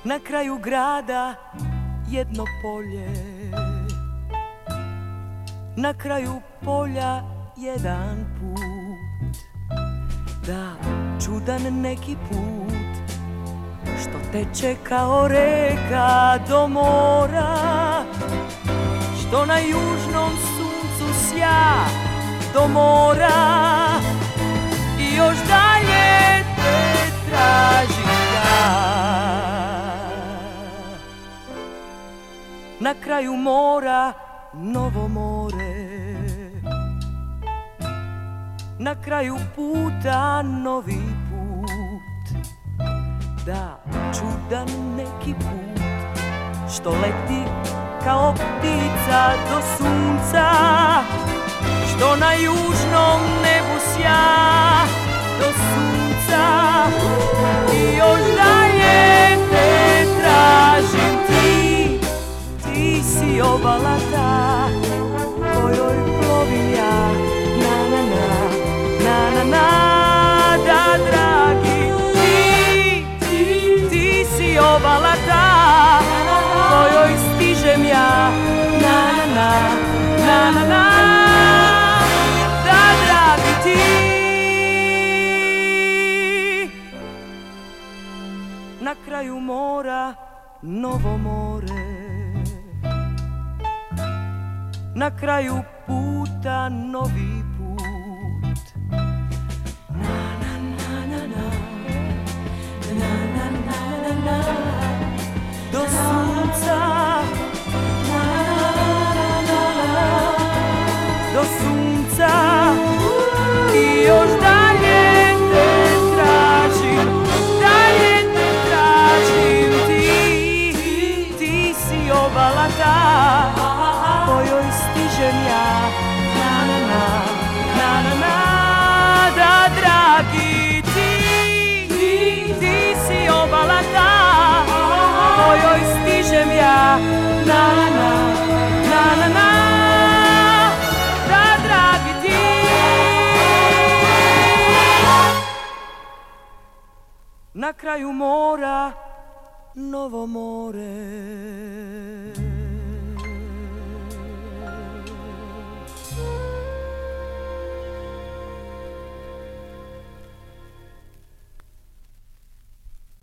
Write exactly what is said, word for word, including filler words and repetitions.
Na kraju grada jedno polje, na kraju polja jedan put. Da, čudan neki put, što teče kao reka do mora, što na južnom suncu sja do mora. I još dalje te tražim ja. Na kraju mora novo more, na kraju puta novi put. Da, čudan neki put, što leti kao ptica do sunca, što na južnom nebu sja do sunca. I još dalje te tražim ti, ti si obala ta kojoj plovim ja. Na na na, na na na, da dragi ti, ti, ti si obala ta kojoj stižem ja. Na na na, na na na, da dragi ti. Na kraju mora novo more, na kraju puta novi put. Na na na na na, na na na na na, do sunca. Na na na na, do sunca. I još dalje te tražim, dalje te tražim ti, ti si obala ta kojoj stižem ja. Na na na, na na na, da dragi ti, ti, ti si obala ta kojoj stižem ja. Na na na, na na na, da dragi ti. Na kraju mora novo more.